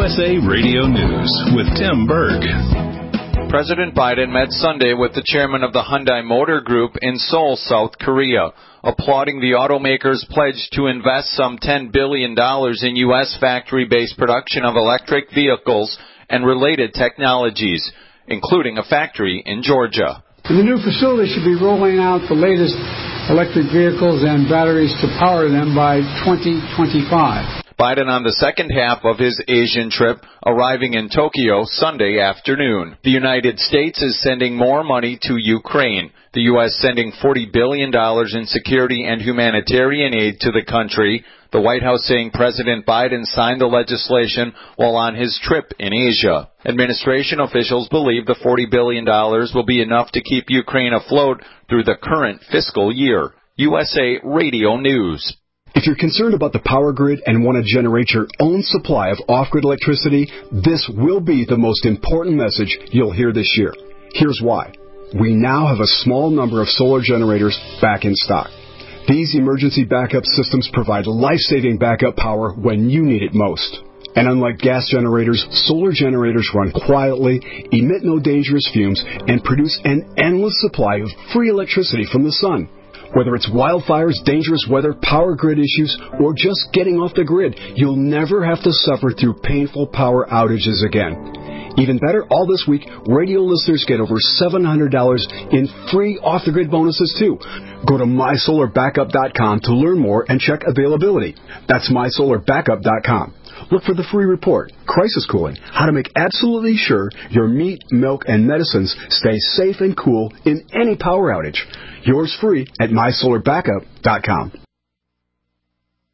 USA Radio News with Tim Berg. President Biden met Sunday with the chairman of the Hyundai Motor Group in Seoul, South Korea, applauding the automaker's pledge to invest some $10 billion in U.S. factory-based production of electric vehicles and related technologies, including a factory in Georgia. The new facility should be rolling out the latest electric vehicles and batteries to power them by 2025. Biden on the second half of his Asian trip, arriving in Tokyo Sunday afternoon. The United States is sending more money to Ukraine. The U.S. sending $40 billion in security and humanitarian aid to the country. The White House saying President Biden signed the legislation while on his trip in Asia. Administration officials believe the $40 billion will be enough to keep Ukraine afloat through the current fiscal year. USA Radio News. If you're concerned about the power grid and want to generate your own supply of off-grid electricity, this will be the most important message you'll hear this year. Here's why. We now have a small number of solar generators back in stock. These emergency backup systems provide life-saving backup power when you need it most. And unlike gas generators, solar generators run quietly, emit no dangerous fumes, and produce an endless supply of free electricity from the sun. Whether it's wildfires, dangerous weather, power grid issues, or just getting off the grid, you'll never have to suffer through painful power outages again. Even better, all this week, radio listeners get over $700 in free off-the-grid bonuses, too. Go to mysolarbackup.com to learn more and check availability. That's mysolarbackup.com. Look for the free report, Crisis Cooling, how to make absolutely sure your meat, milk, and medicines stay safe and cool in any power outage. Yours free at mysolarbackup.com.